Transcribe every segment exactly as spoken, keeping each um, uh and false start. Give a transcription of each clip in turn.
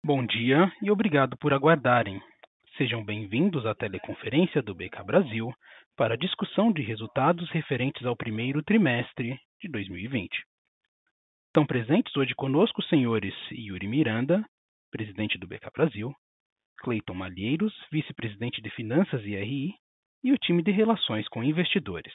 Bom dia e obrigado por aguardarem. Sejam bem-vindos à teleconferência do B K Brasil para a discussão de resultados referentes ao primeiro trimestre de dois mil e vinte. Estão presentes hoje conosco os senhores Yuri Miranda, presidente do B K Brasil, Cleiton Malheiros, vice-presidente de Finanças e R I, e o time de Relações com Investidores.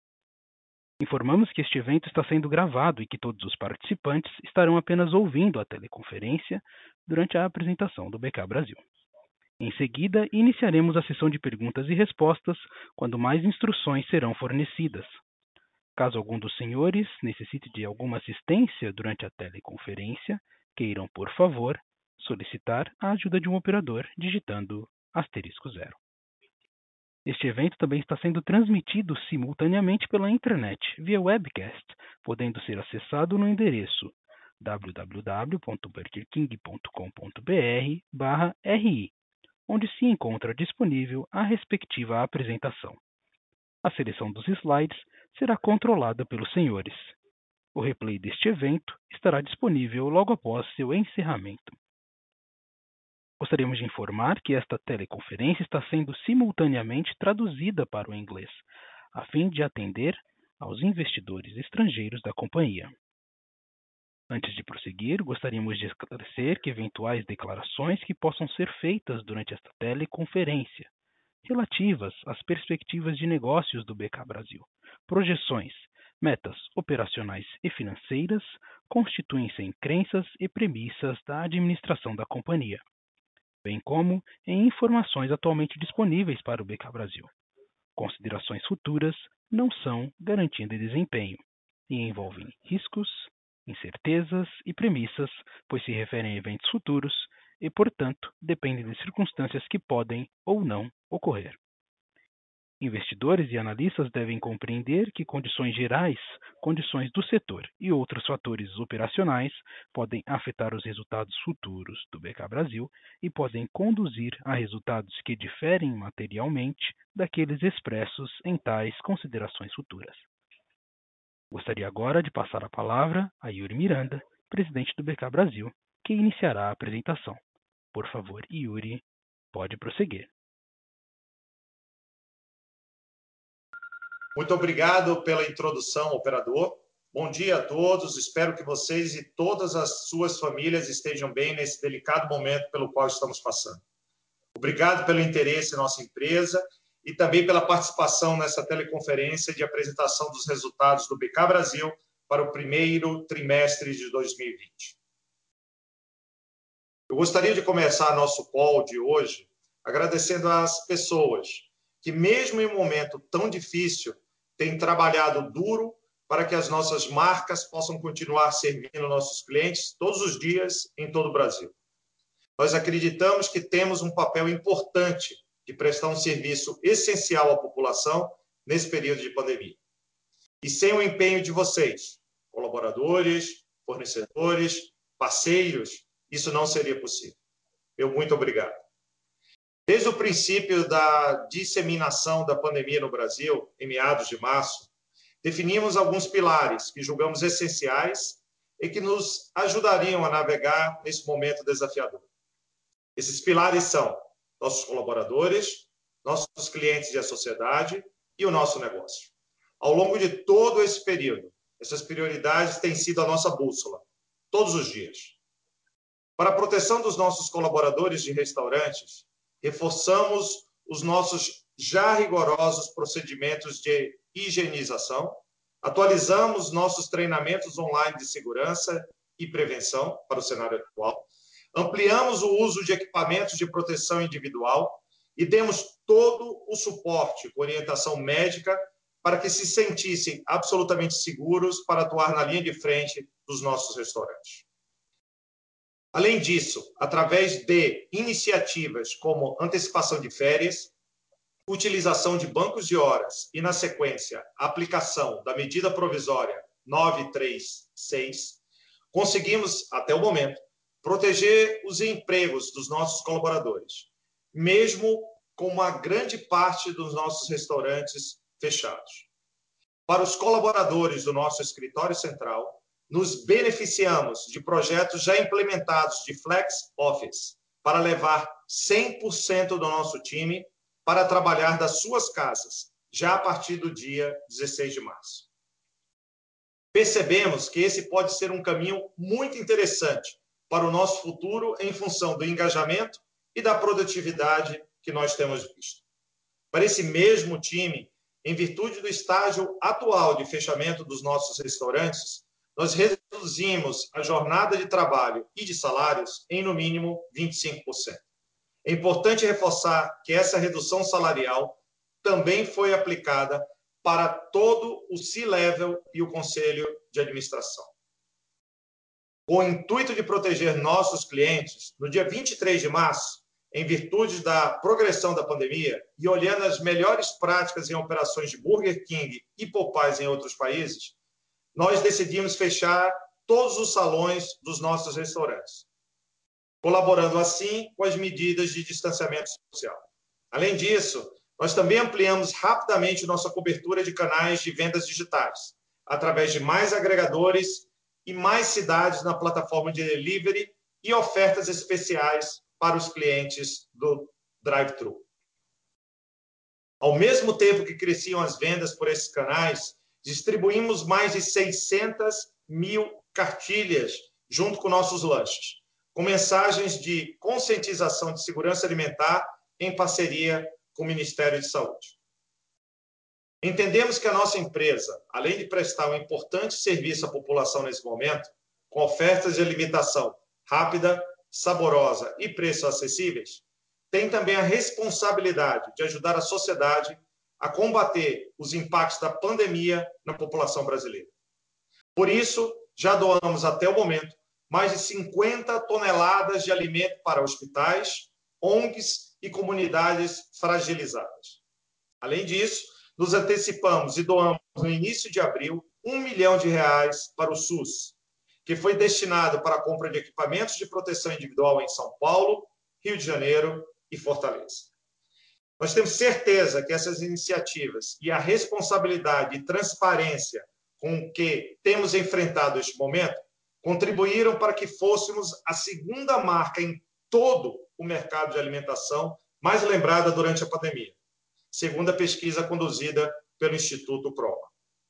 Informamos que este evento está sendo gravado e que todos os participantes estarão apenas ouvindo a teleconferência durante a apresentação do B K Brasil. Em seguida, iniciaremos a sessão de perguntas e respostas, quando mais instruções serão fornecidas. Caso algum dos senhores necessite de alguma assistência durante a teleconferência, queiram, por favor, solicitar a ajuda de um operador digitando asterisco zero. Este evento também está sendo transmitido simultaneamente pela internet, via webcast, podendo ser acessado no endereço w w w ponto burger king ponto com ponto b r barra r i, onde se encontra disponível a respectiva apresentação. A seleção dos slides será controlada pelos senhores. O replay deste evento estará disponível logo após seu encerramento. Gostaríamos de informar que esta teleconferência está sendo simultaneamente traduzida para o inglês, a fim de atender aos investidores estrangeiros da companhia. Antes de prosseguir, gostaríamos de esclarecer que eventuais declarações que possam ser feitas durante esta teleconferência, relativas às perspectivas de negócios do B K Brasil, projeções, metas operacionais e financeiras, constituem-se em crenças e premissas da administração da companhia, bem como em informações atualmente disponíveis para o B K Brasil. Considerações futuras não são garantia de desempenho e envolvem riscos, incertezas e premissas, pois se referem a eventos futuros e, portanto, dependem de circunstâncias que podem ou não ocorrer. Investidores e analistas devem compreender que condições gerais, condições do setor e outros fatores operacionais podem afetar os resultados futuros do B K Brasil e podem conduzir a resultados que diferem materialmente daqueles expressos em tais considerações futuras. Gostaria agora de passar a palavra a Yuri Miranda, presidente do B K Brasil, que iniciará a apresentação. Por favor, Yuri, pode prosseguir. Muito obrigado pela introdução, operador. Bom dia a todos. Espero que vocês e todas as suas famílias estejam bem nesse delicado momento pelo qual estamos passando. Obrigado pelo interesse em nossa empresa e também pela participação nessa teleconferência de apresentação dos resultados do B K Brasil para o primeiro trimestre de dois mil e vinte. Eu gostaria de começar nosso call de hoje agradecendo às pessoas que, mesmo em um momento tão difícil, têm trabalhado duro para que as nossas marcas possam continuar servindo nossos clientes todos os dias em todo o Brasil. Nós acreditamos que temos um papel importante de prestar um serviço essencial à população nesse período de pandemia. E sem o empenho de vocês, colaboradores, fornecedores, parceiros, isso não seria possível. Meu muito obrigado. Desde o princípio da disseminação da pandemia no Brasil, em meados de março, definimos alguns pilares que julgamos essenciais e que nos ajudariam a navegar nesse momento desafiador. Esses pilares são nossos colaboradores, nossos clientes e a sociedade e o nosso negócio. Ao longo de todo esse período, essas prioridades têm sido a nossa bússola, todos os dias. Para a proteção dos nossos colaboradores de restaurantes, reforçamos os nossos já rigorosos procedimentos de higienização, atualizamos nossos treinamentos online de segurança e prevenção para o cenário atual, ampliamos o uso de equipamentos de proteção individual e demos todo o suporte com orientação médica para que se sentissem absolutamente seguros para atuar na linha de frente dos nossos restaurantes. Além disso, através de iniciativas como antecipação de férias, utilização de bancos de horas e, na sequência, a aplicação da medida provisória novecentos e trinta e seis, conseguimos, até o momento, proteger os empregos dos nossos colaboradores, mesmo com uma grande parte dos nossos restaurantes fechados. Para os colaboradores do nosso escritório central, nos beneficiamos de projetos já implementados de Flex Office para levar cem por cento do nosso time para trabalhar das suas casas, já a partir do dia dezesseis de março. Percebemos que esse pode ser um caminho muito interessante para o nosso futuro em função do engajamento e da produtividade que nós temos visto. Para esse mesmo time, em virtude do estágio atual de fechamento dos nossos restaurantes, nós reduzimos a jornada de trabalho e de salários em, no mínimo, vinte e cinco por cento. É importante reforçar que essa redução salarial também foi aplicada para todo o C-Level e o Conselho de Administração. Com o intuito de proteger nossos clientes, no dia vinte e três de março, em virtude da progressão da pandemia e olhando as melhores práticas em operações de Burger King e Popeyes em outros países, nós decidimos fechar todos os salões dos nossos restaurantes, colaborando assim com as medidas de distanciamento social. Além disso, nós também ampliamos rapidamente nossa cobertura de canais de vendas digitais, através de mais agregadores e mais cidades na plataforma de delivery e ofertas especiais para os clientes do drive-thru. Ao mesmo tempo que cresciam as vendas por esses canais, distribuímos mais de seiscentas mil cartilhas junto com nossos lanches, com mensagens de conscientização de segurança alimentar em parceria com o Ministério de Saúde. Entendemos que a nossa empresa, além de prestar um importante serviço à população nesse momento, com ofertas de alimentação rápida, saborosa e preços acessíveis, tem também a responsabilidade de ajudar a sociedade a combater os impactos da pandemia na população brasileira. Por isso, já doamos até o momento mais de cinquenta toneladas de alimento para hospitais, O N Gs e comunidades fragilizadas. Além disso, nos antecipamos e doamos no início de abril um milhão de reais para o SUS, que foi destinado para a compra de equipamentos de proteção individual em São Paulo, Rio de Janeiro e Fortaleza. Nós temos certeza que essas iniciativas e a responsabilidade e transparência com que temos enfrentado este momento contribuíram para que fôssemos a segunda marca em todo o mercado de alimentação mais lembrada durante a pandemia, segundo a pesquisa conduzida pelo Instituto Prova.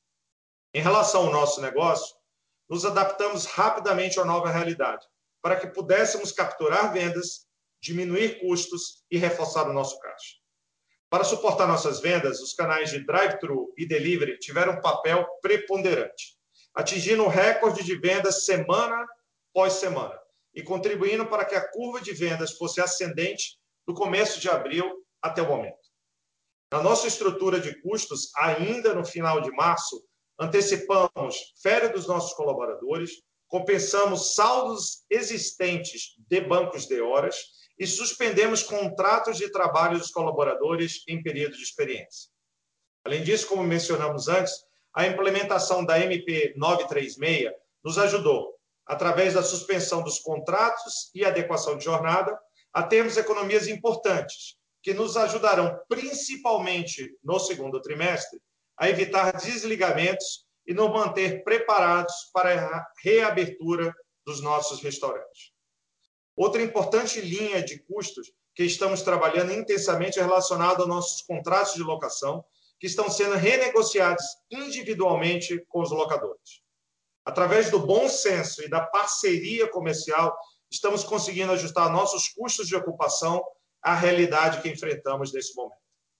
Em relação ao nosso negócio, nos adaptamos rapidamente à nova realidade, para que pudéssemos capturar vendas, diminuir custos e reforçar o nosso caixa. Para suportar nossas vendas, os canais de drive-thru e delivery tiveram um papel preponderante, atingindo o recorde de vendas semana após semana e contribuindo para que a curva de vendas fosse ascendente do começo de abril até o momento. Na nossa estrutura de custos, ainda no final de março, antecipamos férias dos nossos colaboradores, compensamos saldos existentes de bancos de horas e suspendemos contratos de trabalho dos colaboradores em período de experiência. Além disso, como mencionamos antes, a implementação da M P novecentos e trinta e seis nos ajudou, através da suspensão dos contratos e adequação de jornada, a termos economias importantes, que nos ajudarão principalmente no segundo trimestre a evitar desligamentos e nos manter preparados para a reabertura dos nossos restaurantes. Outra importante linha de custos que estamos trabalhando intensamente é relacionada aos nossos contratos de locação, que estão sendo renegociados individualmente com os locadores. Através do bom senso e da parceria comercial, estamos conseguindo ajustar nossos custos de ocupação à realidade que enfrentamos nesse momento.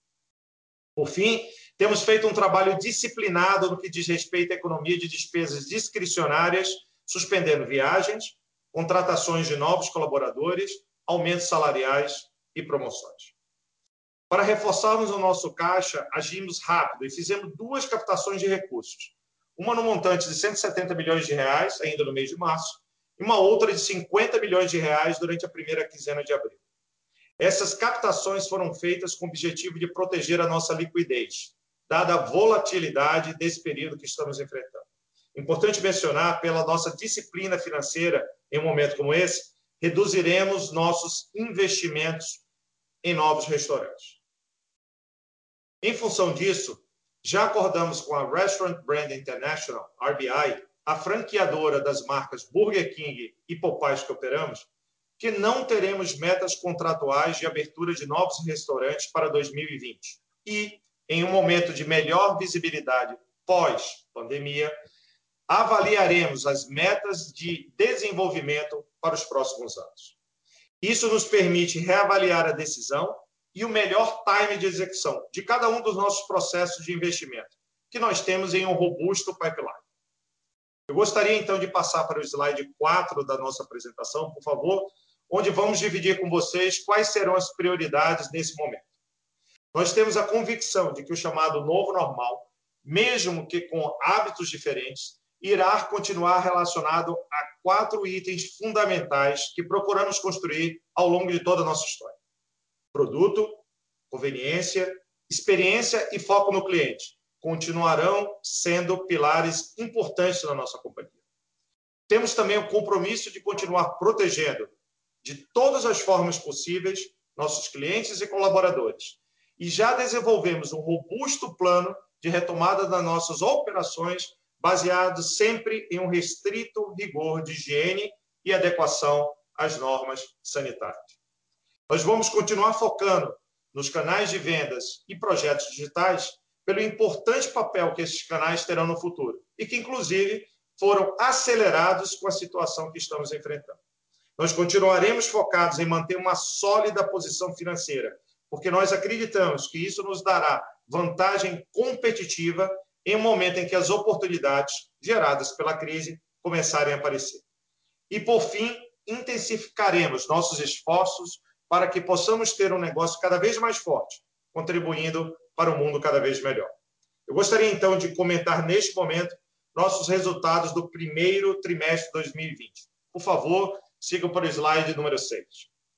Por fim, temos feito um trabalho disciplinado no que diz respeito à economia de despesas discricionárias, suspendendo viagens, contratações de novos colaboradores, aumentos salariais e promoções. Para reforçarmos o nosso caixa, agimos rápido e fizemos duas captações de recursos. Uma no montante de cento e setenta milhões de reais, ainda no mês de março, e uma outra de cinquenta milhões de reais durante a primeira quinzena de abril. Essas captações foram feitas com o objetivo de proteger a nossa liquidez, dada a volatilidade desse período que estamos enfrentando. Importante mencionar, pela nossa disciplina financeira em um momento como esse, reduziremos nossos investimentos em novos restaurantes. Em função disso, já acordamos com a Restaurant Brand International, R B I, a franqueadora das marcas Burger King e Popeyes que operamos, que não teremos metas contratuais de abertura de novos restaurantes para dois mil e vinte. E, em um momento de melhor visibilidade pós-pandemia, avaliaremos as metas de desenvolvimento para os próximos anos. Isso nos permite reavaliar a decisão e o melhor time de execução de cada um dos nossos processos de investimento, que nós temos em um robusto pipeline. Eu gostaria, então, de passar para o slide quatro da nossa apresentação, por favor, onde vamos dividir com vocês quais serão as prioridades nesse momento. Nós temos a convicção de que o chamado novo normal, mesmo que com hábitos diferentes, irá continuar relacionado a quatro itens fundamentais que procuramos construir ao longo de toda a nossa história: produto, conveniência, experiência e foco no cliente continuarão sendo pilares importantes na nossa companhia. Temos também o compromisso de continuar protegendo, de todas as formas possíveis, nossos clientes e colaboradores. E já desenvolvemos um robusto plano de retomada das nossas operações, baseado sempre em um restrito rigor de higiene e adequação às normas sanitárias. Nós vamos continuar focando nos canais de vendas e projetos digitais pelo importante papel que esses canais terão no futuro e que, inclusive, foram acelerados com a situação que estamos enfrentando. Nós continuaremos focados em manter uma sólida posição financeira, porque nós acreditamos que isso nos dará vantagem competitiva em um momento em que as oportunidades geradas pela crise começarem a aparecer. E, por fim, intensificaremos nossos esforços para que possamos ter um negócio cada vez mais forte, contribuindo para um mundo cada vez melhor. Eu gostaria, então, de comentar neste momento nossos resultados do primeiro trimestre de dois mil e vinte. Por favor, sigam para o slide número seis.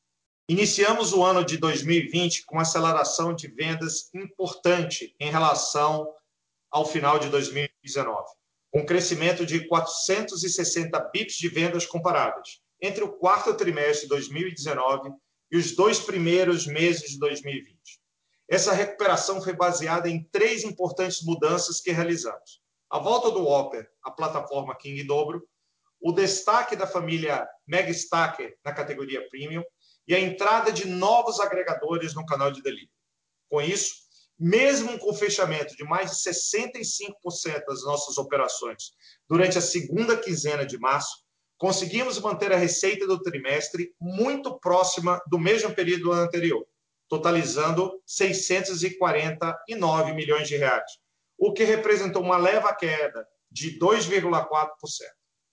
Iniciamos o ano de dois mil e vinte com aceleração de vendas importante em relação ao final de dois mil e dezenove, com um crescimento de quatrocentos e sessenta bips de vendas comparáveis entre o quarto trimestre de dois mil e dezenove e os dois primeiros meses de dois mil e vinte. Essa recuperação foi baseada em três importantes mudanças que realizamos: a volta do Whopper à plataforma King em dobro, o destaque da família Mega Stacker na categoria Premium e a entrada de novos agregadores no canal de delivery. Com isso, mesmo com o fechamento de mais de sessenta e cinco por cento das nossas operações durante a segunda quinzena de março, conseguimos manter a receita do trimestre muito próxima do mesmo período do ano anterior, totalizando seiscentos e quarenta e nove milhões de reais, o que representou uma leve queda de dois vírgula quatro por cento.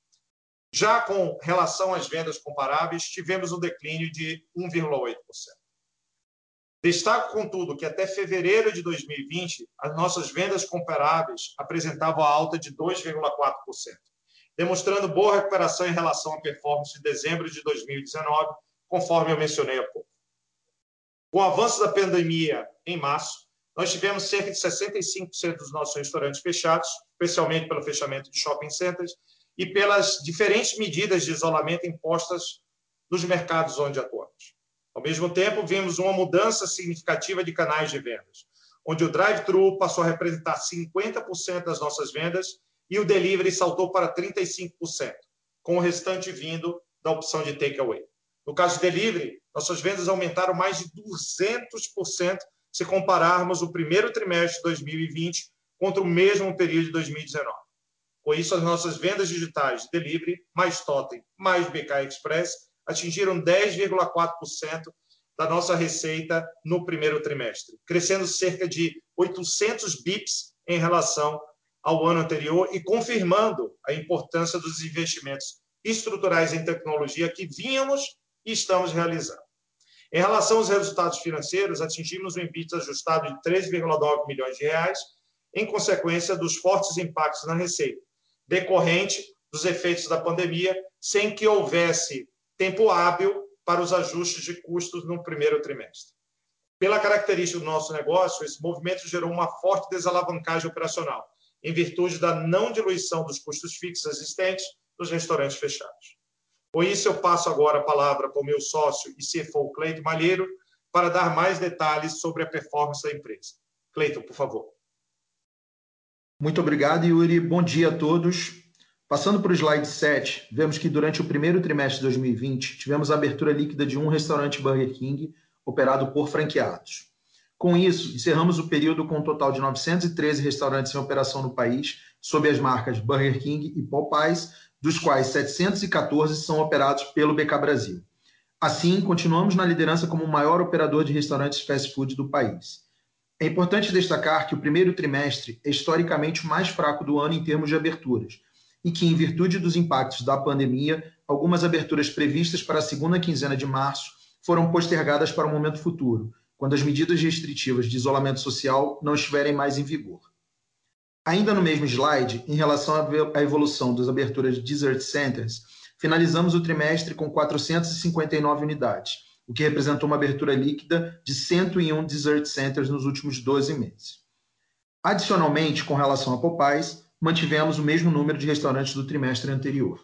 Já com relação às vendas comparáveis, tivemos um declínio de um vírgula oito por cento. Destaco, contudo, que até fevereiro de dois mil e vinte, as nossas vendas comparáveis apresentavam a alta de dois vírgula quatro por cento, demonstrando boa recuperação em relação à performance de dezembro de dois mil e dezenove, conforme eu mencionei há pouco. Com o avanço da pandemia em março, nós tivemos cerca de sessenta e cinco por cento dos nossos restaurantes fechados, especialmente pelo fechamento de shopping centers e pelas diferentes medidas de isolamento impostas nos mercados onde atuamos. Ao mesmo tempo, vimos uma mudança significativa de canais de vendas, onde o drive-thru passou a representar cinquenta por cento das nossas vendas e o delivery saltou para trinta e cinco por cento, com o restante vindo da opção de takeaway. No caso de delivery, nossas vendas aumentaram mais de duzentos por cento se compararmos o primeiro trimestre de dois mil e vinte contra o mesmo período de dois mil e dezenove. Com isso, as nossas vendas digitais de delivery, mais Totem, mais B K Express, atingiram dez vírgula quatro por cento da nossa receita no primeiro trimestre, crescendo cerca de oitocentos bips em relação ao ano anterior e confirmando a importância dos investimentos estruturais em tecnologia que vínhamos e estamos realizando. Em relação aos resultados financeiros, atingimos um EBITDA ajustado de treze vírgula nove milhões de reais, em consequência dos fortes impactos na receita, decorrente dos efeitos da pandemia, sem que houvesse tempo hábil para os ajustes de custos no primeiro trimestre. Pela característica do nosso negócio, esse movimento gerou uma forte desalavancagem operacional, em virtude da não diluição dos custos fixos existentes nos restaurantes fechados. Com isso, eu passo agora a palavra para o meu sócio e C F O, Cleiton Malheiro, para dar mais detalhes sobre a performance da empresa. Cleiton, por favor. Muito obrigado, Yuri. Bom dia a todos. Passando para o slide sete, vemos que durante o primeiro trimestre de dois mil e vinte, tivemos a abertura líquida de um restaurante Burger King operado por franqueados. Com isso, encerramos o período com um total de novecentos e treze restaurantes em operação no país, sob as marcas Burger King e Popeyes, dos quais setecentos e quatorze são operados pelo B K Brasil. Assim, continuamos na liderança como o maior operador de restaurantes fast food do país. É importante destacar que o primeiro trimestre é historicamente o mais fraco do ano em termos de aberturas, e que, em virtude dos impactos da pandemia, algumas aberturas previstas para a segunda quinzena de março foram postergadas para um momento futuro, quando as medidas restritivas de isolamento social não estiverem mais em vigor. Ainda no mesmo slide, em relação à evolução das aberturas de Dessert Centers, finalizamos o trimestre com quatrocentas e cinquenta e nove unidades, o que representou uma abertura líquida de cento e um Dessert Centers nos últimos doze meses. Adicionalmente, com relação a Popeyes, mantivemos o mesmo número de restaurantes do trimestre anterior.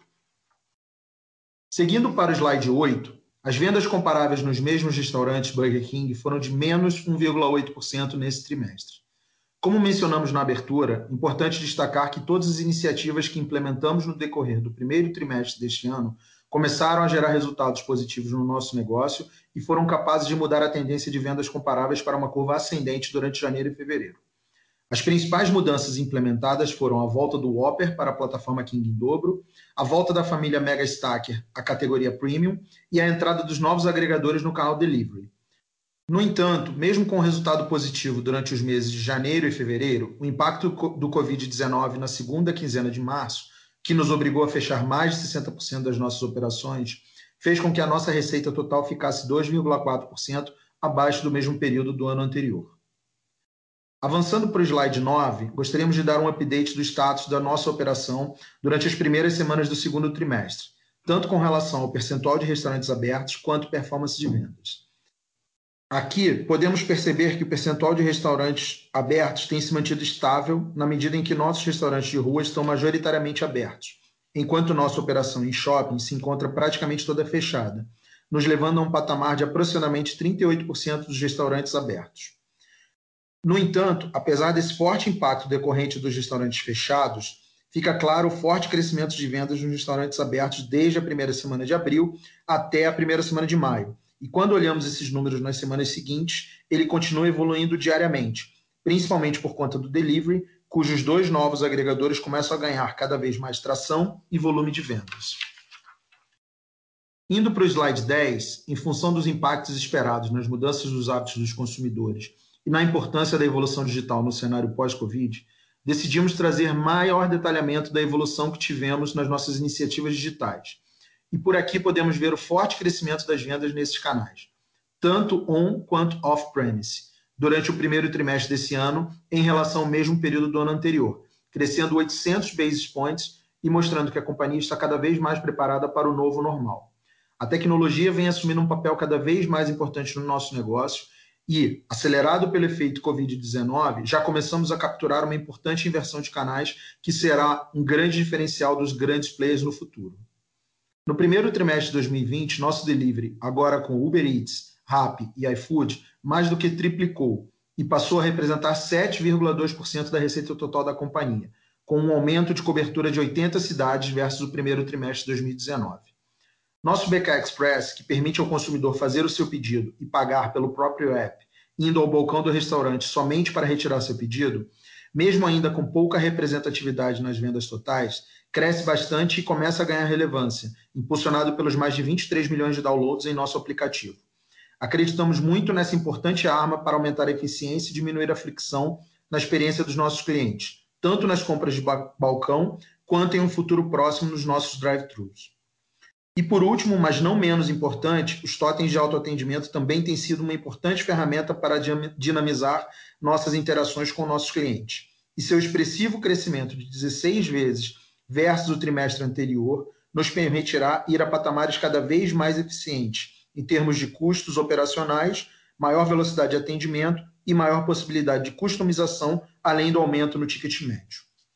Seguindo para o slide oito, as vendas comparáveis nos mesmos restaurantes Burger King foram de menos um vírgula oito por cento nesse trimestre. Como mencionamos na abertura, é importante destacar que todas as iniciativas que implementamos no decorrer do primeiro trimestre deste ano começaram a gerar resultados positivos no nosso negócio e foram capazes de mudar a tendência de vendas comparáveis para uma curva ascendente durante janeiro e fevereiro. As principais mudanças implementadas foram a volta do Whopper para a plataforma King em dobro, a volta da família Mega Stacker à categoria Premium e a entrada dos novos agregadores no canal Delivery. No entanto, mesmo com o resultado positivo durante os meses de janeiro e fevereiro, o impacto do covid dezenove na segunda quinzena de março, que nos obrigou a fechar mais de sessenta por cento das nossas operações, fez com que a nossa receita total ficasse dois vírgula quatro por cento abaixo do mesmo período do ano anterior. Avançando para o slide nove, gostaríamos de dar um update do status da nossa operação durante as primeiras semanas do segundo trimestre, tanto com relação ao percentual de restaurantes abertos quanto performance de vendas. Aqui, podemos perceber que o percentual de restaurantes abertos tem se mantido estável na medida em que nossos restaurantes de rua estão majoritariamente abertos, enquanto nossa operação em shopping se encontra praticamente toda fechada, nos levando a um patamar de aproximadamente trinta e oito por cento dos restaurantes abertos. No entanto, apesar desse forte impacto decorrente dos restaurantes fechados, fica claro o forte crescimento de vendas nos restaurantes abertos desde a primeira semana de abril até a primeira semana de maio. E quando olhamos esses números nas semanas seguintes, ele continua evoluindo diariamente, principalmente por conta do delivery, cujos dois novos agregadores começam a ganhar cada vez mais tração e volume de vendas. Indo para o slide dez, em função dos impactos esperados nas mudanças dos hábitos dos consumidores e na importância da evolução digital no cenário pós-Covid, decidimos trazer maior detalhamento da evolução que tivemos nas nossas iniciativas digitais. E por aqui podemos ver o forte crescimento das vendas nesses canais, tanto on quanto off-premise, durante o primeiro trimestre desse ano em relação ao mesmo período do ano anterior, crescendo oitocentos basis points e mostrando que a companhia está cada vez mais preparada para o novo normal. A tecnologia vem assumindo um papel cada vez mais importante no nosso negócio e, acelerado pelo efeito covid dezenove, já começamos a capturar uma importante inversão de canais que será um grande diferencial dos grandes players no futuro. No primeiro trimestre de dois mil e vinte, nosso delivery, agora com Uber Eats, Rappi e iFood, mais do que triplicou e passou a representar sete vírgula dois por cento da receita total da companhia, com um aumento de cobertura de oitenta cidades versus o primeiro trimestre de dois mil e dezenove. Nosso B K Express, que permite ao consumidor fazer o seu pedido e pagar pelo próprio app, indo ao balcão do restaurante somente para retirar seu pedido, mesmo ainda com pouca representatividade nas vendas totais, cresce bastante e começa a ganhar relevância, impulsionado pelos mais de vinte e três milhões de downloads em nosso aplicativo. Acreditamos muito nessa importante arma para aumentar a eficiência e diminuir a fricção na experiência dos nossos clientes, tanto nas compras de balcão, quanto em um futuro próximo nos nossos drive-thrus. E por último, mas não menos importante, os totens de autoatendimento também têm sido uma importante ferramenta para dinamizar nossas interações com nossos clientes. E seu expressivo crescimento de dezesseis vezes versus o trimestre anterior nos permitirá ir a patamares cada vez mais eficientes em termos de custos operacionais, maior velocidade de atendimento e maior possibilidade de customização, além do aumento no ticket médio.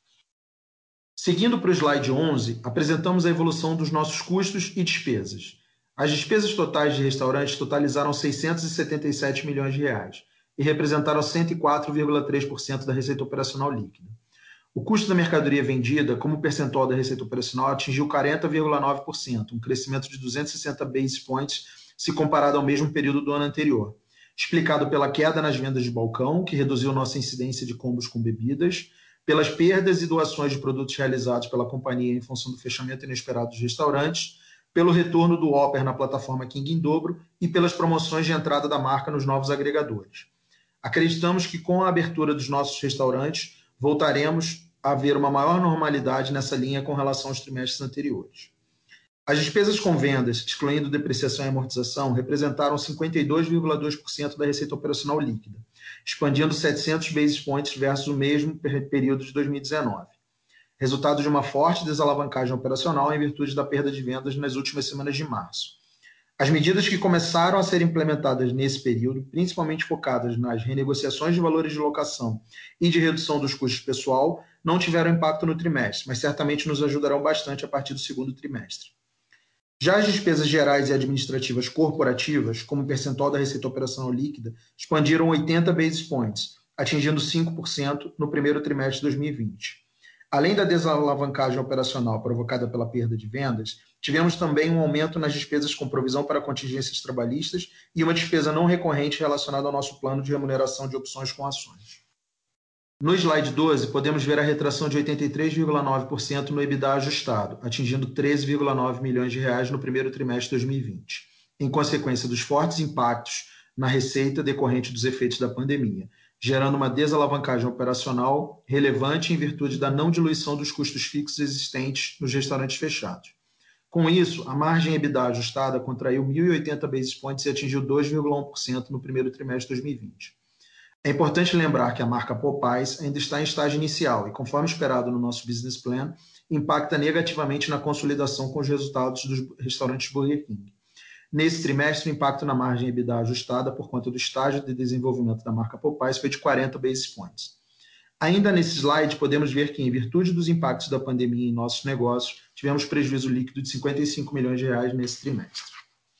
Seguindo para o slide onze, apresentamos a evolução dos nossos custos e despesas. As despesas totais de restaurantes totalizaram seiscentos e setenta e sete milhões de reais e representaram cento e quatro vírgula três por cento da receita operacional líquida. O custo da mercadoria vendida, como percentual da receita operacional, atingiu quarenta vírgula nove por cento, um crescimento de duzentos e sessenta basis points se comparado ao mesmo período do ano anterior, explicado pela queda nas vendas de balcão, que reduziu nossa incidência de combos com bebidas, pelas perdas e doações de produtos realizados pela companhia em função do fechamento inesperado dos restaurantes, pelo retorno do Whopper na plataforma King em dobro e pelas promoções de entrada da marca nos novos agregadores. Acreditamos que com a abertura dos nossos restaurantes, voltaremos a ver uma maior normalidade nessa linha com relação aos trimestres anteriores. As despesas com vendas, excluindo depreciação e amortização, representaram cinquenta e dois vírgula dois por cento da receita operacional líquida, expandindo setecentos basis points versus o mesmo período de dois mil e dezenove. Resultado de uma forte desalavancagem operacional em virtude da perda de vendas nas últimas semanas de março. As medidas que começaram a ser implementadas nesse período, principalmente focadas nas renegociações de valores de locação e de redução dos custos pessoal, não tiveram impacto no trimestre, mas certamente nos ajudarão bastante a partir do segundo trimestre. Já as despesas gerais e administrativas corporativas, como percentual da receita operacional líquida, expandiram oitenta basis points, atingindo cinco por cento no primeiro trimestre de dois mil e vinte. Além da desalavancagem operacional provocada pela perda de vendas, tivemos também um aumento nas despesas com provisão para contingências trabalhistas e uma despesa não recorrente relacionada ao nosso plano de remuneração de opções com ações. No slide doze, podemos ver a retração de oitenta e três vírgula nove por cento no EBITDA ajustado, atingindo treze vírgula nove milhões de reais no primeiro trimestre de dois mil e vinte, em consequência dos fortes impactos na receita decorrente dos efeitos da pandemia, gerando uma desalavancagem operacional relevante em virtude da não diluição dos custos fixos existentes nos restaurantes fechados. Com isso, a margem EBITDA ajustada contraiu mil e oitenta basis points e atingiu dois vírgula um por cento no primeiro trimestre de dois mil e vinte. É importante lembrar que a marca Popeyes ainda está em estágio inicial e, conforme esperado no nosso business plan, impacta negativamente na consolidação com os resultados dos restaurantes Burger King. Nesse trimestre, o impacto na margem EBITDA ajustada por conta do estágio de desenvolvimento da marca Popeyes foi de quarenta basis points. Ainda nesse slide, podemos ver que, em virtude dos impactos da pandemia em nossos negócios, tivemos prejuízo líquido de cinquenta e cinco milhões de reais nesse trimestre.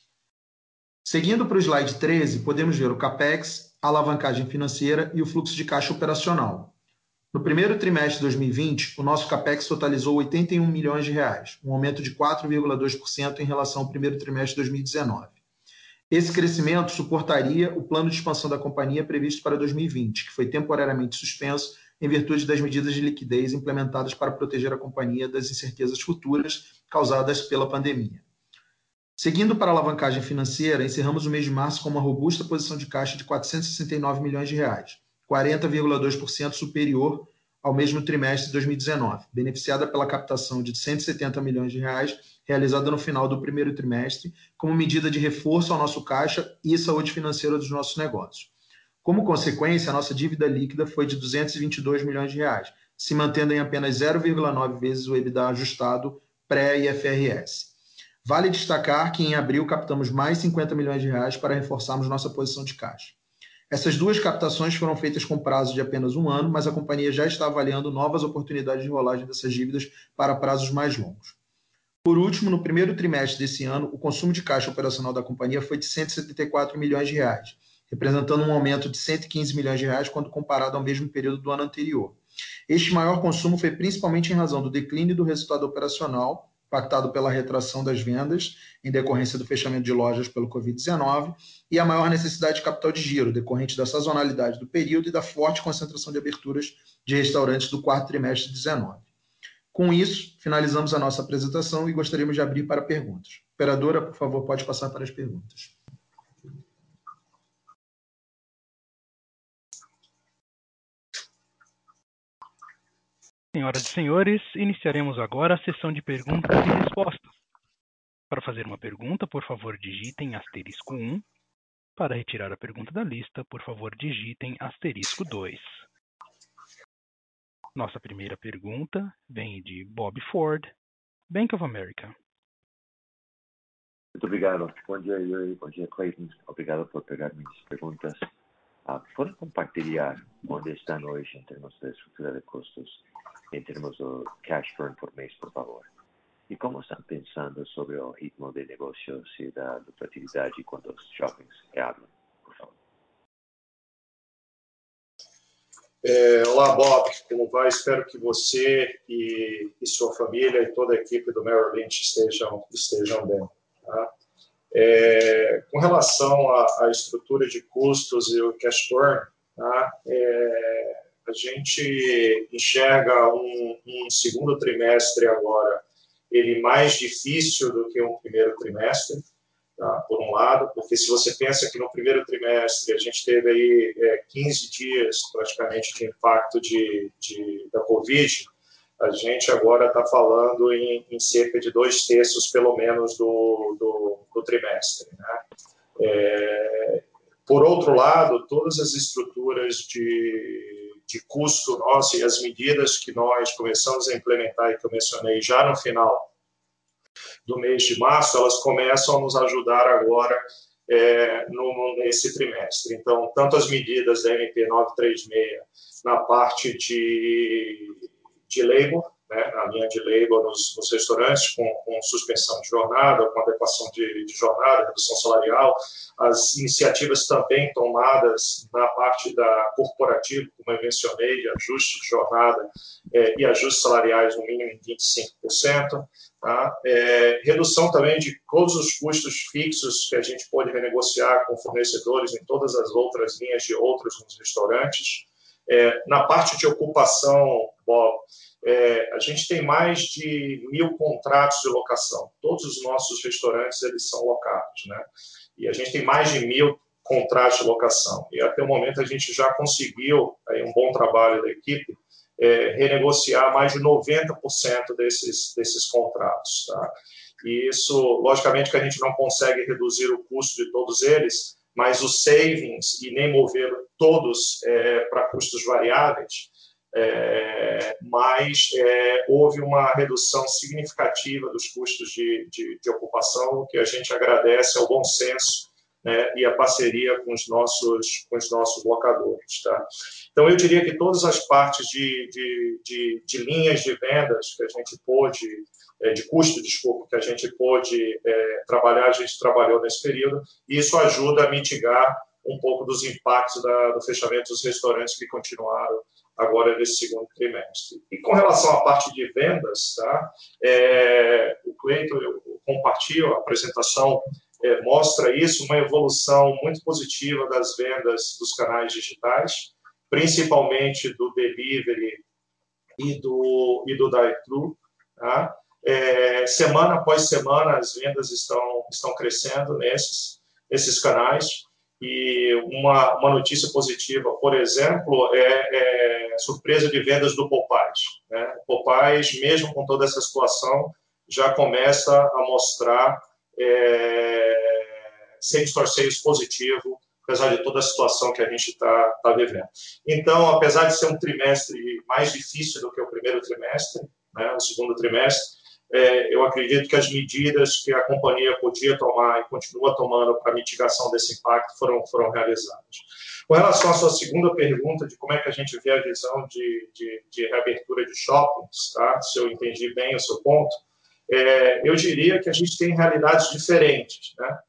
Seguindo para o slide treze, podemos ver o CAPEX, a alavancagem financeira e o fluxo de caixa operacional. No primeiro trimestre de dois mil e vinte, o nosso CAPEX totalizou oitenta e um milhões de reais, um aumento de quatro vírgula dois por cento em relação ao primeiro trimestre de dois mil e dezenove. Esse crescimento suportaria o plano de expansão da companhia previsto para dois mil e vinte, que foi temporariamente suspenso em virtude das medidas de liquidez implementadas para proteger a companhia das incertezas futuras causadas pela pandemia. Seguindo para a alavancagem financeira, encerramos o mês de março com uma robusta posição de caixa de quatrocentos e sessenta e nove milhões de reais, quarenta vírgula dois por cento superior ao mesmo trimestre de dois mil e dezenove, beneficiada pela captação de cento e setenta milhões de reais realizada no final do primeiro trimestre, como medida de reforço ao nosso caixa e saúde financeira dos nossos negócios. Como consequência, a nossa dívida líquida foi de duzentos e vinte e dois milhões de reais, se mantendo em apenas zero vírgula nove vezes o EBITDA ajustado pré-I F R S. Vale destacar que em abril captamos mais cinquenta milhões de reais para reforçarmos nossa posição de caixa. Essas duas captações foram feitas com prazo de apenas um ano, mas a companhia já está avaliando novas oportunidades de rolagem dessas dívidas para prazos mais longos. Por último, no primeiro trimestre desse ano, o consumo de caixa operacional da companhia foi de cento e setenta e quatro milhões de reais, representando um aumento de cento e quinze milhões de reais quando comparado ao mesmo período do ano anterior. Este maior consumo foi principalmente em razão do declínio do resultado operacional, impactado pela retração das vendas em decorrência do fechamento de lojas pelo covid dezenove e a maior necessidade de capital de giro, decorrente da sazonalidade do período e da forte concentração de aberturas de restaurantes do quarto trimestre de dezenove. Com isso, finalizamos a nossa apresentação e gostaríamos de abrir para perguntas. Operadora, por favor, pode passar para as perguntas. Senhoras e senhores, iniciaremos agora a sessão de perguntas e respostas. Para fazer uma pergunta, por favor, digitem asterisco um. Para retirar a pergunta da lista, por favor, digitem asterisco dois. Nossa primeira pergunta vem de Bob Ford, Bank of America. Muito obrigado. Bom dia, Yuri. Bom dia, Clayton. Obrigado por pegar minhas perguntas. Ah, ¿Pueden compartilhar onde estão hoje em termos de estrutura de custos, em termos de cash burn por mês, por favor? E como estão pensando sobre o ritmo de negócios e da lucratividade quando os shoppings reabram, por favor? É, olá, Bob, como vai? Espero que você e, e sua família e toda a equipe do Merrill Lynch estejam, estejam bem. Tá? É, com relação à, à estrutura de custos e o cash burn, tá? É, a gente enxerga um, um segundo trimestre agora, ele mais difícil do que um primeiro trimestre, tá? Por um lado, porque se você pensa que no primeiro trimestre a gente teve aí é, quinze dias praticamente de impacto de, de, da Covid, a gente agora está falando em, em cerca de dois terços, pelo menos, do, do, do trimestre, né? É, por outro lado, todas as estruturas de, de custo nosso e as medidas que nós começamos a implementar e que eu mencionei já no final do mês de março, elas começam a nos ajudar agora é, no, nesse trimestre. Então, tanto as medidas da M P novecentos e trinta e seis na parte de, de labor, né, na linha de labor nos, nos restaurantes, com, com suspensão de jornada, com adequação de, de jornada, redução salarial, as iniciativas também tomadas na parte da corporativa, como eu mencionei, de ajuste de jornada é, e ajustes salariais no mínimo em vinte e cinco por cento, tá? É, redução também de todos os custos fixos que a gente pode renegociar com fornecedores em todas as outras linhas de outros nos restaurantes. É, na parte de ocupação, Bob, é, a gente tem mais de mil contratos de locação. Todos os nossos restaurantes eles são locados, né? E a gente tem mais de mil contratos de locação. E até o momento a gente já conseguiu, aí um bom trabalho da equipe, é, renegociar mais de noventa por cento desses, desses contratos. Tá? E isso, logicamente, que a gente não consegue reduzir o custo de todos eles, mas os savings, e nem mover todos é, para custos variáveis, é, mas é, houve uma redução significativa dos custos de, de, de ocupação, o que a gente agradece ao bom senso, né, e a parceria com os nossos, com os nossos locadores. Tá? Então, eu diria que todas as partes de, de, de, de linhas de vendas que a gente pôde, é, de custo, desculpa, que a gente pôde é, trabalhar, a gente trabalhou nesse período, e isso ajuda a mitigar um pouco dos impactos da, do fechamento dos restaurantes que continuaram agora nesse segundo trimestre. E com relação à parte de vendas, tá? É, o Cleiton, eu compartilho a apresentação, é, mostra isso, uma evolução muito positiva das vendas dos canais digitais, principalmente do delivery e do, e do drive-thru. Tá? É, semana após semana, as vendas estão, estão crescendo nesses, nesses canais. E uma, uma notícia positiva, por exemplo, é, é surpresa de vendas do Popeyes. Né? O Popeyes, mesmo com toda essa situação, já começa a mostrar é, same-store sales positivo, apesar de toda a situação que a gente está tá vivendo. Então, apesar de ser um trimestre mais difícil do que o primeiro trimestre, né, o segundo trimestre, é, eu acredito que as medidas que a companhia podia tomar e continua tomando para mitigação desse impacto foram, foram realizadas. Com relação à sua segunda pergunta de como é que a gente vê a visão de, de, de reabertura de shoppings, tá? Se eu entendi bem o seu ponto, é, eu diria que a gente tem realidades diferentes, né?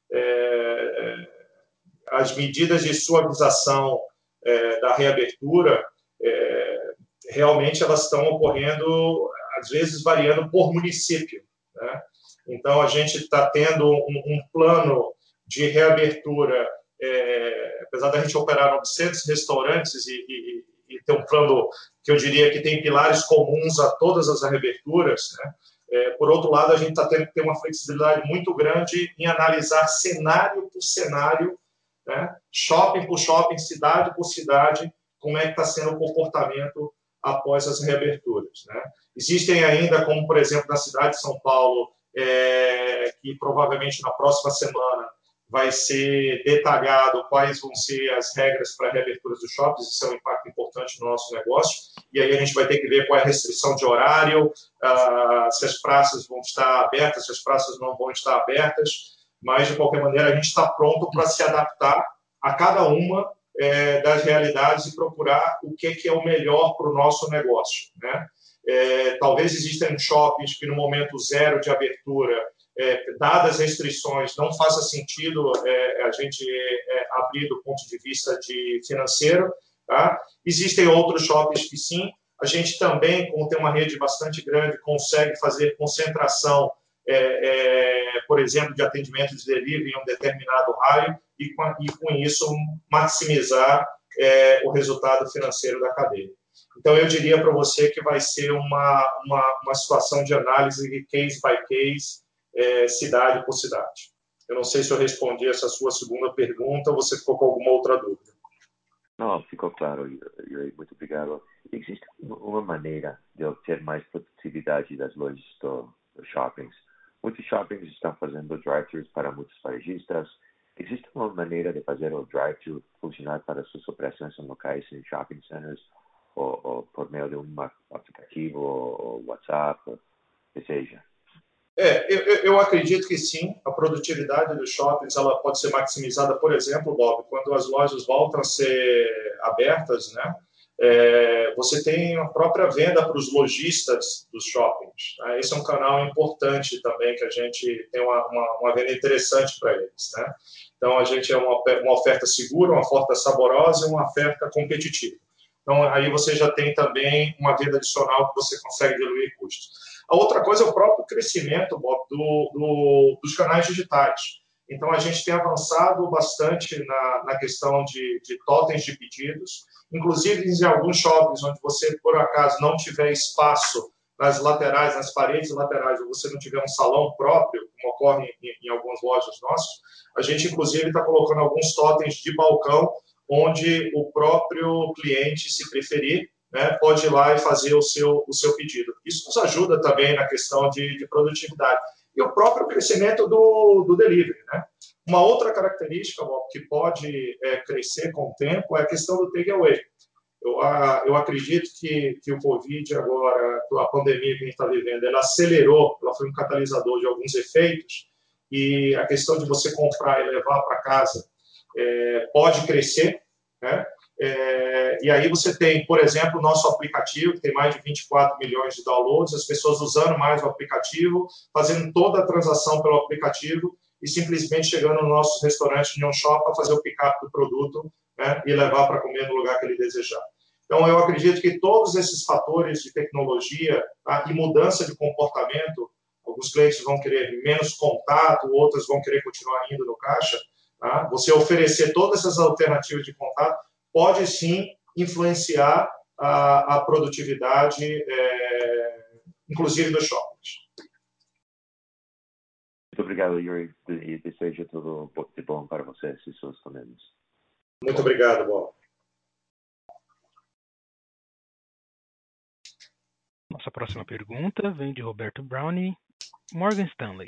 É, as medidas de suavização é, da reabertura, é, realmente elas estão ocorrendo, às vezes variando por município, né? Então, a gente está tendo um, um plano de reabertura, é, apesar da gente operar novecentos restaurantes e, e, e ter um plano que eu diria que tem pilares comuns a todas as reaberturas, né? É, por outro lado, a gente está tendo que ter uma flexibilidade muito grande em analisar cenário por cenário, né? Shopping por shopping, cidade por cidade, como é que está sendo o comportamento após as reaberturas, né? Existem ainda, como por exemplo na cidade de São Paulo, é, que provavelmente na próxima semana vai ser detalhado quais vão ser as regras para a reabertura dos shoppings, isso é um impacto importante no nosso negócio, e aí a gente vai ter que ver qual é a restrição de horário, uh, se as praças vão estar abertas, se as praças não vão estar abertas, mas, de qualquer maneira, a gente está pronto para se adaptar a cada uma é, das realidades e procurar o que, que é o melhor para o nosso negócio, né? É, talvez existam shoppings que, no momento zero de abertura, é, dadas as restrições, não faça sentido é, a gente é, abrir do ponto de vista de financeiro, Tá? Existem outros shoppings que sim. A gente também, como tem uma rede bastante grande, consegue fazer concentração, é, é, por exemplo, de atendimento de delivery em um determinado raio e com, e, com isso, maximizar é, o resultado financeiro da cadeia. Então, eu diria para você que vai ser uma, uma, uma situação de análise de case by case, é, cidade por cidade. Eu não sei se eu respondi essa sua segunda pergunta ou você ficou com alguma outra dúvida. Não, ficou claro, Yuri, muito obrigado. Existe uma maneira de obter mais produtividade das lojas dos do shoppings? Muitos shoppings estão fazendo drive-thrus para muitos varejistas. Existe uma maneira de fazer o drive-thru funcionar para suas operações locais em shopping centers, ou, ou por meio de um aplicativo, ou WhatsApp, ou que seja? É, eu, eu acredito que sim, a produtividade dos shoppings ela pode ser maximizada, por exemplo, Bob, quando as lojas voltam a ser abertas, né? É, você tem a própria venda para os lojistas dos shoppings. Né? Esse é um canal importante também, que a gente tem uma, uma, uma venda interessante para eles. Né? Então, a gente é uma, uma oferta segura, uma oferta saborosa e uma oferta competitiva. Então, aí você já tem também uma venda adicional que você consegue diluir custos. A outra coisa é o próprio crescimento, Bob, do, do, dos canais digitais. Então, a gente tem avançado bastante na, na questão de, de totens de pedidos, inclusive em alguns shoppings onde você, por acaso, não tiver espaço nas laterais, nas paredes laterais, ou você não tiver um salão próprio, como ocorre em, em algumas lojas nossas, a gente, inclusive, está colocando alguns totens de balcão, onde o próprio cliente, se preferir, né, pode ir lá e fazer o seu, o seu pedido. Isso nos ajuda também na questão de, de produtividade. E o próprio crescimento do, do delivery. Né? Uma outra característica, Bob, que pode é, crescer com o tempo é a questão do takeaway. Eu, a, eu acredito que, que o Covid agora, a pandemia que a gente está vivendo, ela acelerou, ela foi um catalisador de alguns efeitos, e a questão de você comprar e levar para casa é, pode crescer, né? É, e aí você tem, por exemplo, o nosso aplicativo, que tem mais de vinte e quatro milhões de downloads, as pessoas usando mais o aplicativo, fazendo toda a transação pelo aplicativo e simplesmente chegando no nosso restaurante Neon Shop para fazer o pick-up do produto, né, e levar para comer no lugar que ele desejar. Então, eu acredito que todos esses fatores de tecnologia, tá, e mudança de comportamento, alguns clientes vão querer menos contato, outros vão querer continuar indo no caixa, tá? Você oferecer todas essas alternativas de contato pode sim influenciar a, a produtividade, é, inclusive dos shoppings. Muito obrigado, Yuri, e desejo tudo de bom para vocês e suas famílias. Muito obrigado, Bob. Nossa próxima pergunta vem de Roberto Brownie, Morgan Stanley.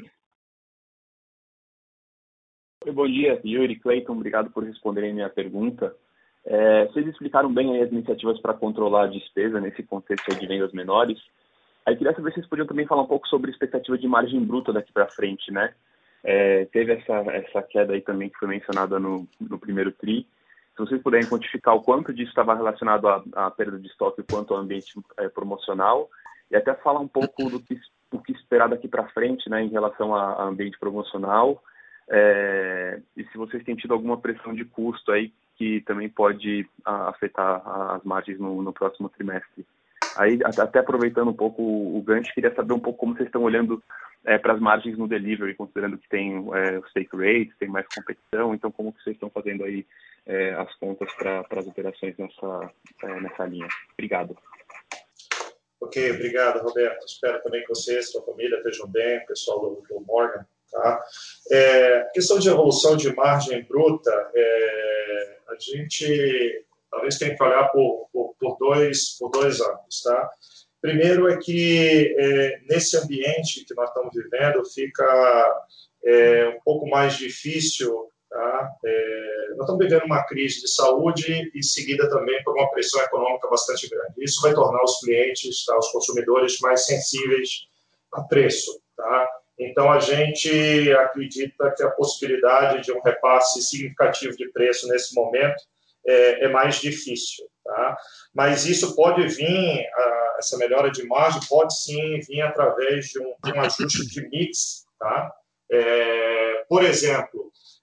Oi, bom dia, Yuri, Clayton, obrigado por responderem a minha pergunta. É, vocês explicaram bem aí as iniciativas para controlar a despesa nesse contexto de vendas menores. Aí queria saber se vocês podiam também falar um pouco sobre a expectativa de margem bruta daqui para frente, né? É, teve essa, essa queda aí também que foi mencionada no, no primeiro tri. Se vocês puderem quantificar o quanto disso estava relacionado à, à perda de estoque, o quanto ao ambiente é, promocional, e até falar um pouco do que, do que esperar daqui para frente, né, em relação a, a ambiente promocional, é, e se vocês têm tido alguma pressão de custo aí que também pode a, afetar as margens no, no próximo trimestre. Aí, até aproveitando um pouco o, o gancho, queria saber um pouco como vocês estão olhando é, para as margens no delivery, considerando que tem é, os take rates, tem mais competição, então como que vocês estão fazendo aí é, as contas para as operações nessa, é, nessa linha? Obrigado. Ok, obrigado, Roberto. Espero também que você e sua família estejam bem, o pessoal do, do Morgan. Tá? É, questão de evolução de margem bruta, é, a gente talvez tenha que olhar por, por, por, dois, por dois ângulos. Tá? Primeiro é que é, nesse ambiente que nós estamos vivendo fica é, um pouco mais difícil. Tá? É, nós estamos vivendo uma crise de saúde e seguida também por uma pressão econômica bastante grande. Isso vai tornar os clientes, tá, os consumidores mais sensíveis a preço. Tá? Então, a gente acredita que a possibilidade de um repasse significativo de preço nesse momento é, é mais difícil. Tá? Mas isso pode vir, a, essa melhora de margem pode sim vir através de um, de um ajuste de mix. Tá? É, por exemplo,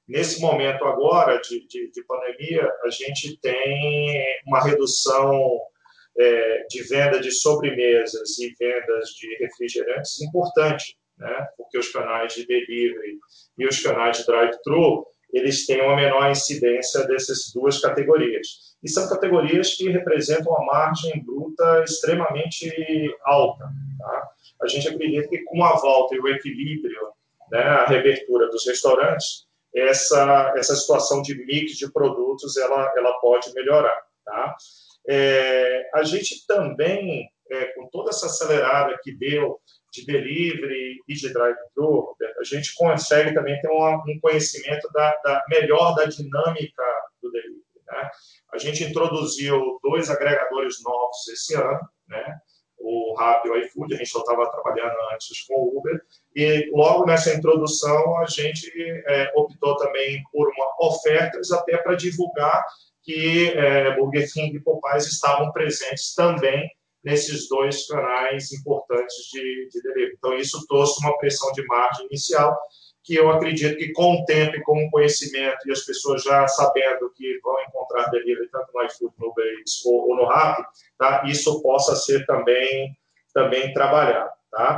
Nesse momento agora de, de, de pandemia, a gente tem uma redução é, de venda de sobremesas e vendas de refrigerantes importante, né? Porque os canais de delivery e os canais de drive-thru, eles têm uma menor incidência dessas duas categorias. E são categorias que representam uma margem bruta extremamente alta. Tá? A gente acredita que com a volta e o equilíbrio, né, a reabertura dos restaurantes, essa, essa situação de mix de produtos ela, ela pode melhorar. Tá? É, a gente também, é, com toda essa acelerada que deu de delivery e de drive-thru, a gente consegue também ter uma, um conhecimento da, da, melhor da dinâmica do delivery. Né? A gente introduziu dois agregadores novos esse ano, né? O Rappi e o iFood, a gente só estava trabalhando antes com o Uber, e logo nessa introdução a gente é, optou também por uma ofertas até para divulgar que é, Burger King e Popeyes estavam presentes também nesses dois canais importantes de, de delivery. Então, isso trouxe uma pressão de margem inicial, que eu acredito que com o tempo e com o conhecimento, e as pessoas já sabendo que vão encontrar delivery tanto no iFood, no Uber Eats ou, ou no Rappi, tá? Isso possa ser também, também trabalhado. Tá?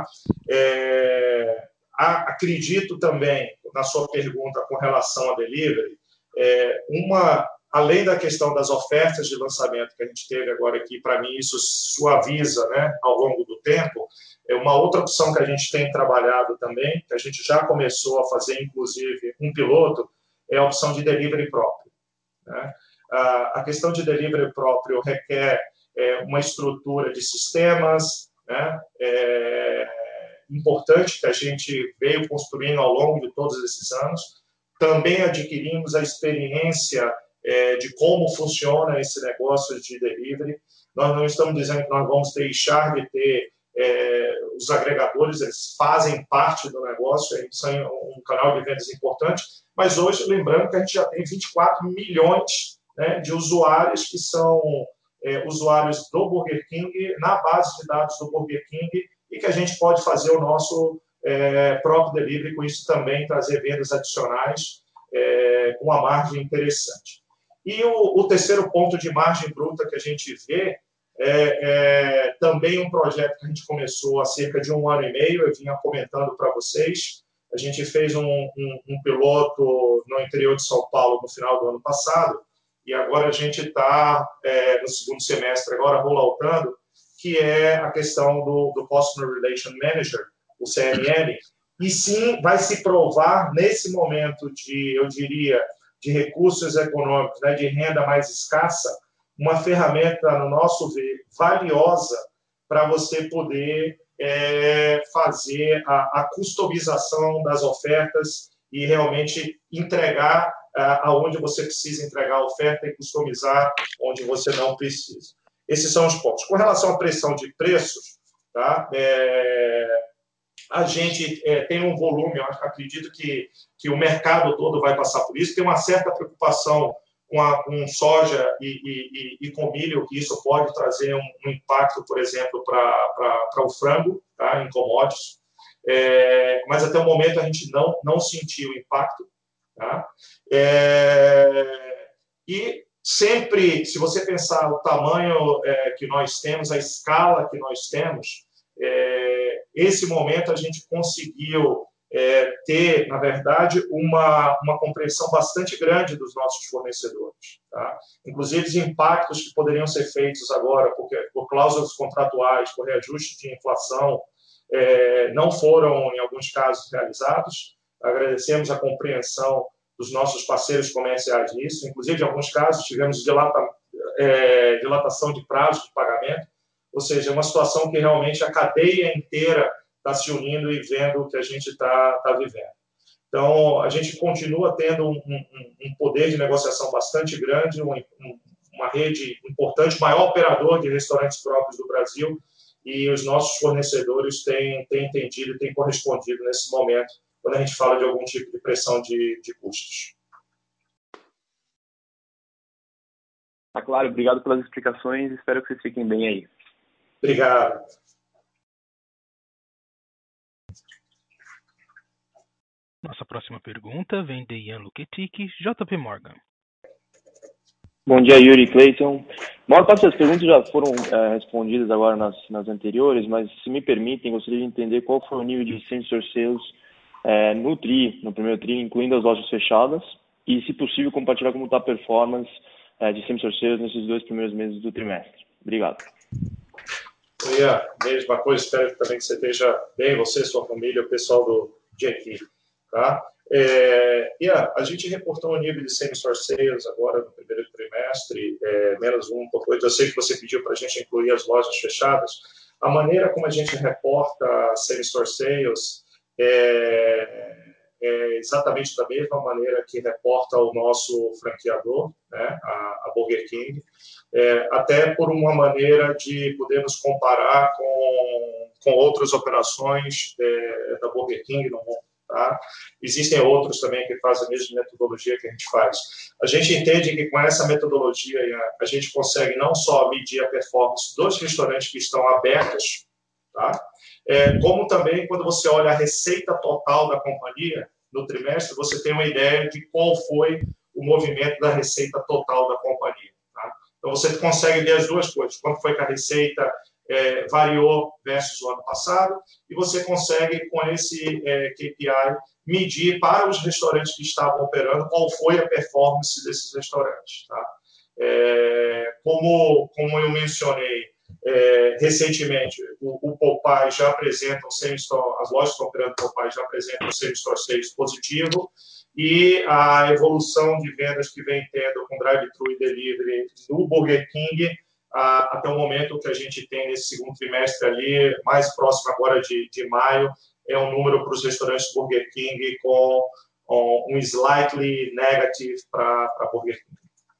É, acredito também, na sua pergunta com relação a delivery, é, uma... além da questão das ofertas de lançamento que a gente teve agora aqui, para mim isso suaviza, né, ao longo do tempo, é uma outra opção que a gente tem trabalhado também, que a gente já começou a fazer, inclusive, um piloto, é a opção de delivery próprio. Né? A questão de delivery próprio requer é, uma estrutura de sistemas, né, é, importante que a gente veio construindo ao longo de todos esses anos. Também adquirimos a experiência É, de como funciona esse negócio de delivery. Nós não estamos dizendo que nós vamos deixar de ter é, os agregadores, eles fazem parte do negócio, eles são um canal de vendas importante, mas hoje, lembrando que a gente já tem vinte e quatro milhões, né, de usuários que são é, usuários do Burger King, na base de dados do Burger King, e que a gente pode fazer o nosso é, próprio delivery, com isso também trazer vendas adicionais é, com uma margem interessante. E o, o terceiro ponto de margem bruta que a gente vê é, é também um projeto que a gente começou há cerca de um ano e meio, eu vinha comentando para vocês. A gente fez um, um, um piloto no interior de São Paulo no final do ano passado, e agora a gente está é, no segundo semestre, agora rolloutando, que é a questão do, do Customer Relation Manager, o C R M, e sim vai se provar nesse momento de, eu diria, de recursos econômicos, né, de renda mais escassa, uma ferramenta, no nosso ver, valiosa para você poder é, fazer a, a customização das ofertas e realmente entregar a, aonde você precisa entregar a oferta e customizar onde você não precisa. Esses são os pontos. Com relação à pressão de preços, tá, é, a gente é, tem um volume, eu acredito que, que o mercado todo vai passar por isso, tem uma certa preocupação com, a, com soja e, e, e com milho, que isso pode trazer um, um impacto, por exemplo, para o frango, tá, em commodities, é, mas até o momento a gente não, não sentiu o impacto. Tá? É, e sempre, se você pensar o tamanho é, que nós temos, a escala que nós temos, É, esse momento a gente conseguiu é, ter, na verdade, uma, uma compreensão bastante grande dos nossos fornecedores. Tá? Inclusive, os impactos que poderiam ser feitos agora por, por cláusulas contratuais, por reajuste de inflação, é, não foram, em alguns casos, realizados. Agradecemos a compreensão dos nossos parceiros comerciais nisso. Inclusive, em alguns casos, tivemos dilata, é, dilatação de prazo de pagamento. Ou seja, é uma situação que realmente a cadeia inteira está se unindo e vendo o que a gente está tá vivendo. Então, a gente continua tendo um, um, um poder de negociação bastante grande, um, uma rede importante, o maior operador de restaurantes próprios do Brasil, e os nossos fornecedores têm, têm entendido e têm correspondido nesse momento, quando a gente fala de algum tipo de pressão de, de custos. Tá claro, obrigado pelas explicações, espero que vocês fiquem bem aí. Obrigado. Nossa próxima pergunta vem de Ian Luketic, J P Morgan. Bom dia, Yuri e Clayton. A maior parte das perguntas já foram é, respondidas agora nas, nas anteriores, mas se me permitem, gostaria de entender qual foi o nível de same-store sales é, no TRI, no primeiro TRI, incluindo as lojas fechadas, e, se possível, compartilhar como está a performance é, de same-store sales nesses dois primeiros meses do trimestre. Obrigado. Ian, mesma coisa, espero também que você esteja bem, você, sua família, o pessoal do G Q, tá? É, Ian, a gente reportou o nível de same-store sales agora no primeiro trimestre, é, menos um por oito. Eu sei que você pediu para a gente incluir as lojas fechadas. A maneira como a gente reporta same-store sales é, é exatamente da mesma maneira que reporta o nosso franqueador, né, a, a Burger King, é, até por uma maneira de podermos comparar com, com outras operações é, da Burger King no mundo. Tá? Existem outros também que fazem a mesma metodologia que a gente faz. A gente entende que com essa metodologia a gente consegue não só medir a performance dos restaurantes que estão abertos, tá? É, como também quando você olha a receita total da companhia no trimestre, você tem uma ideia de qual foi o movimento da receita total da companhia. Tá? Então você consegue ver as duas coisas, quanto foi que a receita É, variou versus o ano passado, e você consegue, com esse é, K P I, medir para os restaurantes que estavam operando qual foi a performance desses restaurantes. Tá? É, como, como eu mencionei é, recentemente, o, o Popeye já apresenta, o same-store, as lojas que estão operando Popeye já apresentam o same-store sales positivo, e a evolução de vendas que vem tendo com drive-thru e delivery no Burger King, até o momento que a gente tem nesse segundo trimestre ali, mais próximo agora de, de maio, é um número para os restaurantes Burger King com, com um slightly negative para Burger King.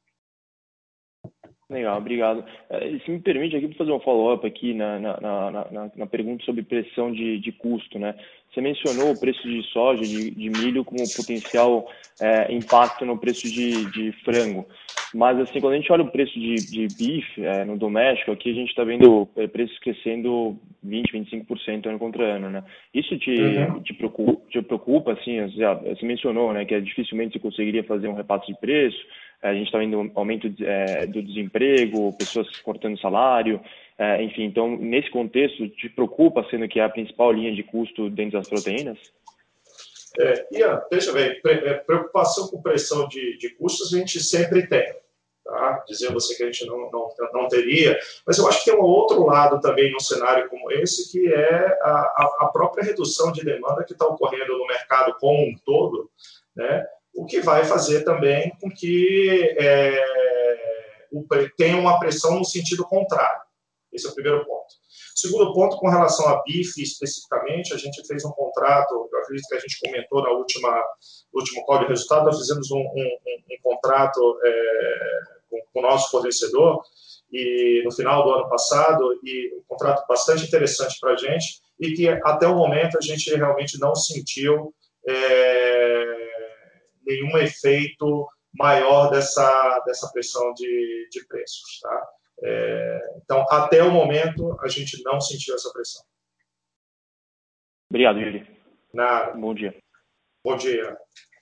Legal, obrigado. Se me permite aqui, vou fazer um follow-up aqui na, na, na, na pergunta sobre pressão de, de custo, né? Você mencionou o preço de soja, de, de milho, como potencial é, impacto no preço de, de frango. Mas, assim, quando a gente olha o preço de, de bife é, no doméstico, aqui a gente está vendo preços crescendo vinte, vinte e cinco por cento ano contra ano, né? Isso te, uhum. te, preocupa, te preocupa, assim, você mencionou, né, que dificilmente você conseguiria fazer um repasse de preço, a gente está vendo um aumento é, do desemprego, pessoas cortando salário, é, enfim, então, nesse contexto, te preocupa, sendo que é a principal linha de custo dentro das proteínas? É, Ian, deixa eu ver, preocupação com pressão de, de custos a gente sempre tem, tá? Dizer a você que a gente não, não, não teria, mas eu acho que tem um outro lado também num cenário como esse, que é a, a própria redução de demanda que está ocorrendo no mercado como um todo, né? O que vai fazer também com que é, o, tenha uma pressão no sentido contrário. Esse é o primeiro ponto. Segundo ponto, com relação a bife especificamente, a gente fez um contrato, eu acredito que a gente comentou na última, no último call de resultado, nós fizemos um, um, um contrato é, com, com o nosso fornecedor e, no final do ano passado, e um contrato bastante interessante para a gente, e que até o momento a gente realmente não sentiu é, nenhum efeito maior dessa, dessa pressão de, de preços, tá? É, então, até o momento, a gente não sentiu essa pressão. Obrigado, Yuri. Nada. Bom dia. Bom dia.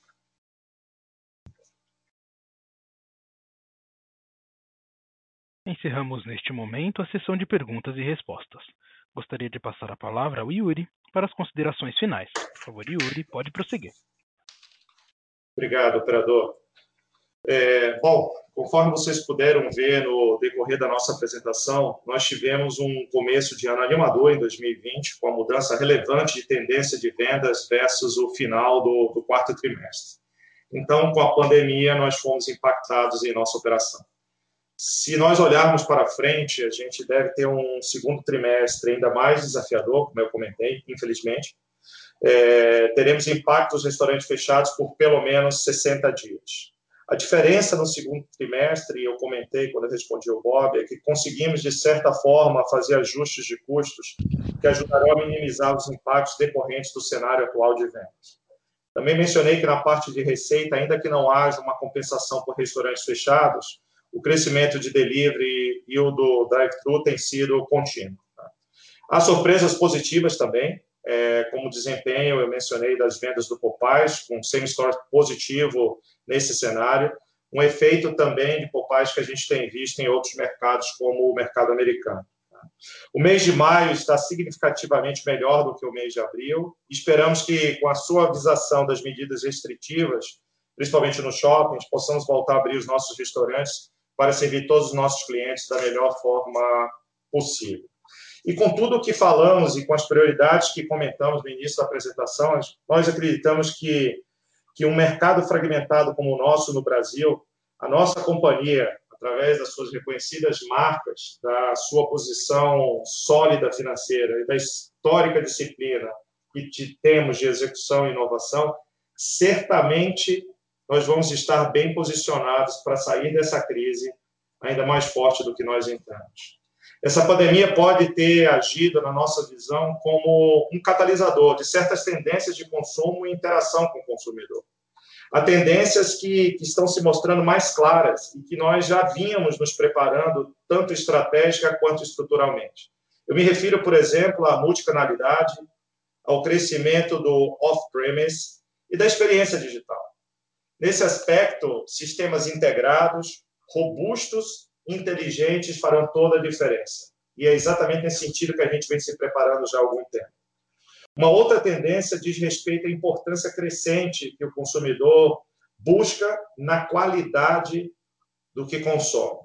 Encerramos neste momento a sessão de perguntas e respostas. Gostaria de passar a palavra ao Yuri para as considerações finais. Por favor, Yuri, pode prosseguir. Obrigado, operador. É, bom, conforme vocês puderam ver no decorrer da nossa apresentação, nós tivemos um começo de ano animador em dois mil e vinte, com a mudança relevante de tendência de vendas versus o final do, do quarto trimestre. Então, com a pandemia, nós fomos impactados em nossa operação. Se nós olharmos para frente, a gente deve ter um segundo trimestre ainda mais desafiador, como eu comentei, infelizmente. É, teremos impacto nos restaurantes fechados por pelo menos sessenta dias. A diferença no segundo trimestre, eu comentei quando eu respondi ao Bob, é que conseguimos, de certa forma, fazer ajustes de custos que ajudarão a minimizar os impactos decorrentes do cenário atual de vendas. Também mencionei que na parte de receita, ainda que não haja uma compensação por restaurantes fechados, o crescimento de delivery e o do drive-thru tem sido contínuo. Há surpresas positivas também, é, como desempenho, eu mencionei das vendas do Popeyes, com same-store positivo nesse cenário, um efeito também de Popeyes que a gente tem visto em outros mercados, como o mercado americano. O mês de maio está significativamente melhor do que o mês de abril. Esperamos que, com a suavização das medidas restritivas, principalmente nos shoppings, possamos voltar a abrir os nossos restaurantes para servir todos os nossos clientes da melhor forma possível. E com tudo o que falamos e com as prioridades que comentamos no início da apresentação, nós acreditamos que, que um mercado fragmentado como o nosso no Brasil, a nossa companhia, através das suas reconhecidas marcas, da sua posição sólida financeira e da histórica disciplina que temos de execução e inovação, certamente nós vamos estar bem posicionados para sair dessa crise ainda mais forte do que nós entramos. Essa pandemia pode ter agido, na nossa visão, como um catalisador de certas tendências de consumo e interação com o consumidor. Há tendências que, que estão se mostrando mais claras e que nós já vínhamos nos preparando, tanto estratégica quanto estruturalmente. Eu me refiro, por exemplo, à multicanalidade, ao crescimento do off-premise e da experiência digital. Nesse aspecto, sistemas integrados, robustos, inteligentes farão toda a diferença. E é exatamente nesse sentido que a gente vem se preparando já há algum tempo. Uma outra tendência diz respeito à importância crescente que o consumidor busca na qualidade do que consome.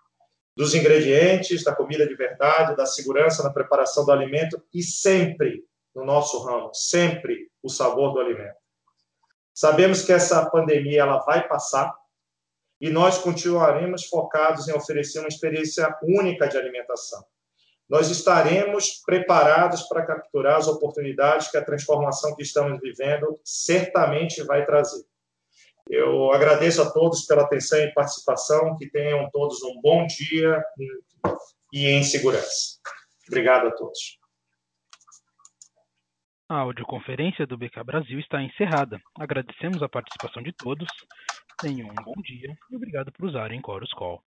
Dos ingredientes, da comida de verdade, da segurança na preparação do alimento e sempre, no nosso ramo, sempre o sabor do alimento. Sabemos que essa pandemia ela vai passar e nós continuaremos focados em oferecer uma experiência única de alimentação. Nós estaremos preparados para capturar as oportunidades que a transformação que estamos vivendo certamente vai trazer. Eu agradeço a todos pela atenção e participação, que tenham todos um bom dia e em segurança. Obrigado a todos. A audioconferência do B K Brasil está encerrada. Agradecemos a participação de todos. Tenham um bom dia e obrigado por usarem Chorus Call.